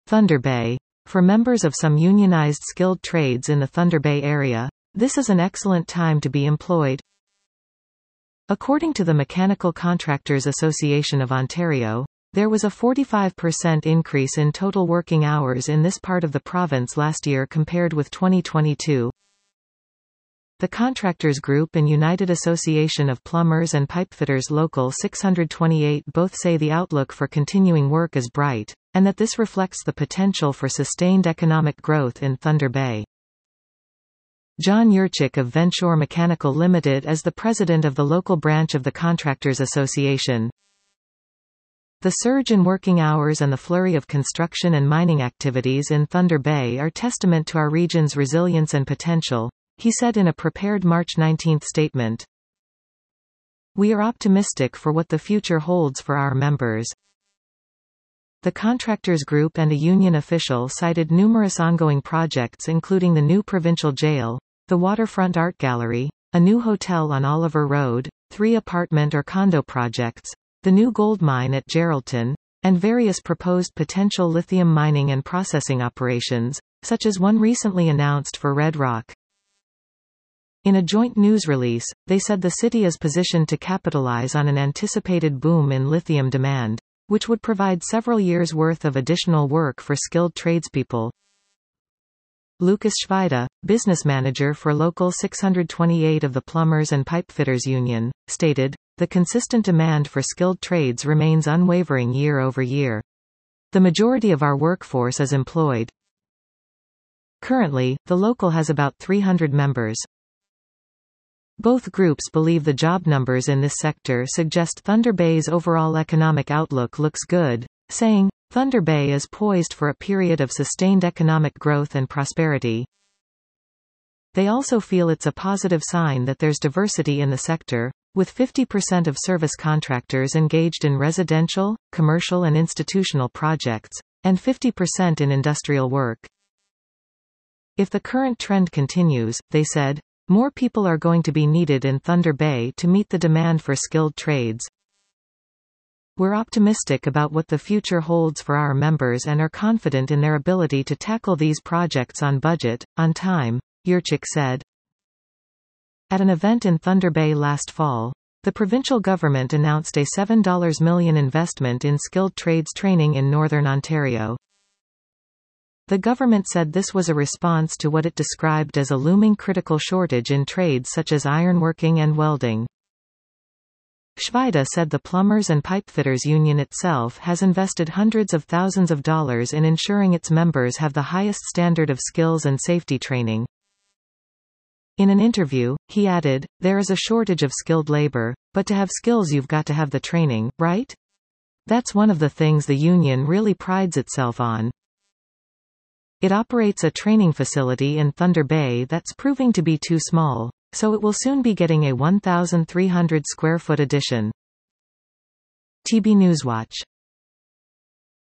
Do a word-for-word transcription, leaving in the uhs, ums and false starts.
Thunder Bay. For members of some unionized skilled trades in the Thunder Bay area, this is an excellent time to be employed. According to the Mechanical Contractors Association of Ontario, there was a forty-five percent increase in total working hours in this part of the province last year compared with twenty twenty-two. The Contractors Group and United Association of Plumbers and Pipefitters Local six hundred twenty-eight both say the outlook for continuing work is bright, and that this reflects the potential for sustained economic growth in Thunder Bay. John Yurchik of Venture Mechanical Limited is the president of the local branch of the Contractors Association. The surge in working hours and the flurry of construction and mining activities in Thunder Bay are testament to our region's resilience and potential, he said in a prepared March nineteenth statement. We are optimistic for what the future holds for our members. The Contractors Group and a union official cited numerous ongoing projects including the new provincial jail, the Waterfront Art Gallery, a new hotel on Oliver Road, three apartment or condo projects, the new gold mine at Geraldton, and various proposed potential lithium mining and processing operations, such as one recently announced for Red Rock. In a joint news release, they said the city is positioned to capitalize on an anticipated boom in lithium demand, which would provide several years' worth of additional work for skilled tradespeople. Lucas Schweida, business manager for Local six hundred twenty-eight of the Plumbers and Pipefitters Union, stated, "The consistent demand for skilled trades remains unwavering year over year. The majority of our workforce is employed." Currently, the local has about three hundred members. Both groups believe the job numbers in this sector suggest Thunder Bay's overall economic outlook looks good, saying, Thunder Bay is poised for a period of sustained economic growth and prosperity. They also feel it's a positive sign that there's diversity in the sector, with fifty percent of service contractors engaged in residential, commercial and institutional projects, and fifty percent in industrial work. If the current trend continues, they said, more people are going to be needed in Thunder Bay to meet the demand for skilled trades. We're optimistic about what the future holds for our members and are confident in their ability to tackle these projects on budget, on time, Yurchik said. At an event in Thunder Bay last fall, the provincial government announced a seven million dollars investment in skilled trades training in Northern Ontario. The government said this was a response to what it described as a looming critical shortage in trades such as ironworking and welding. Schweida said the Plumbers and Pipefitters Union itself has invested hundreds of thousands of dollars in ensuring its members have the highest standard of skills and safety training. In an interview, he added, "There is a shortage of skilled labor, but to have skills you've got to have the training, right? That's one of the things the union really prides itself on." It operates a training facility in Thunder Bay that's proving to be too small, so it will soon be getting a one thousand three hundred square foot addition. T B Newswatch.